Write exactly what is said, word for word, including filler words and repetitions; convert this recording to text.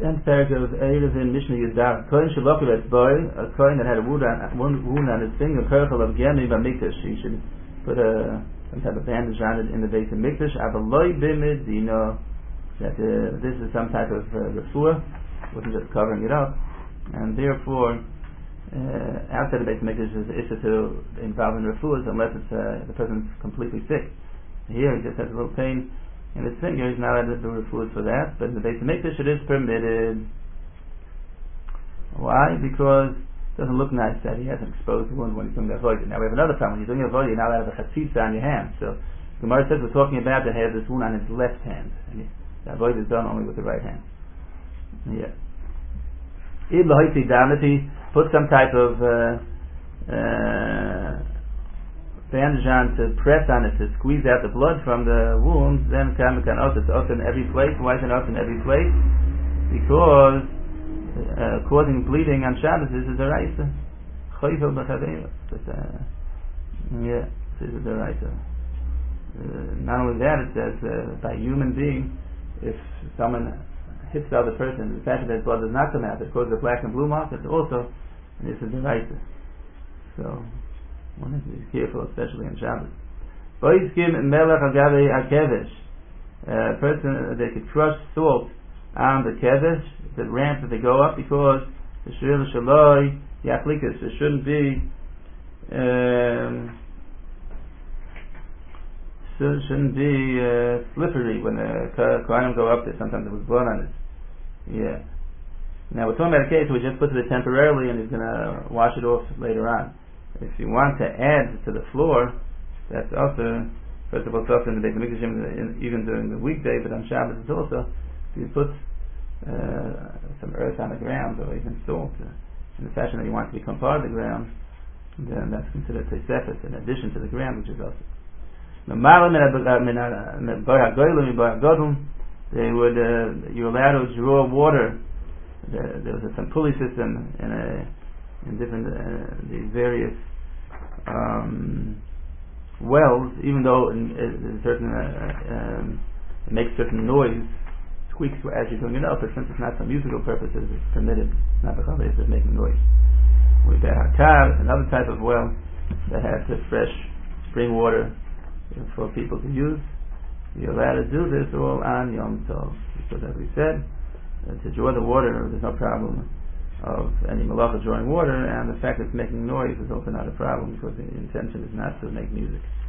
tenth paragraph of Erev in Mishnah Yudar. Kohen Shabbat Vet Boy, a Kohen that had a wound on, one wound on his finger, Kerchel of Gemi B'Mikdash. He should put a some type of bandage on it in the base of Mikdash. Avaloi B'Medina. That uh, this is some type of uh, refuah, wasn't just covering it up, and therefore uh, outside the base of Mikdash is issue to involve in refuahs unless it's uh, the person's completely sick. Here he just has a little pain in his finger, he's not allowed to do refuahs for that, but in the base of Mikdash it is permitted. Why? Because it doesn't look nice that he has an exposed wound when he's doing the avodah. Now we have another problem. When you're doing avodah, you're not allowed to have a chatzitza on your hand. So the Gemara says we're talking about that he has this wound on his left hand. And the avodah is done only with the right hand. Yeah. If he puts some type of uh, uh, bandage on to press on it to squeeze out the blood from the wounds, then kan kan also it's also in every place. Why is it also in every place? Because uh, causing bleeding on Shabbos is a deraisa. Chayvel b'chavela. Yeah, this is a deraisa. Not only that, it says uh, by human being, if someone hits the other person, the fact that his blood does not come out, it causes a black and blue mark. It's also this is deraisa. So one has to be careful, especially on Shabbos. Boiskim melech agave hakevesh. A person, they could crush salt on the kevesh, the ramp that they go up, because the shir shaloi yachlikas. It shouldn't be, um, shouldn't be uh, slippery when the kohanim go up there. Sometimes there was blood on it. Yeah. Now we're talking about a case where he just puts it temporarily and he's going to wash it off later on. If you want to add to the floor, that's also, first of all, it's also in the Beit HaMikdash even during the weekday, but on Shabbos it's also, if you put uh, some earth on the ground or even salt uh, in the fashion that you want to become part of the ground, then that's considered tesefes in addition to the ground, which is also. They would, uh, you're allowed to draw water. There, there was a, some pulley system in a in different uh, these various um, wells, even though in, in certain uh, um, it makes certain noise, squeaks as you're doing it up, but since it's not for musical purposes, it's permitted. It's not because it's making noise. With the hakar, another type of well that has the fresh spring water for people to use, you're allowed to do this all on Yom Tov, because as we said, uh, to draw the water, there's no problem of any malacha drawing water, and the fact that it's making noise is also not a problem because the intention is not to make music.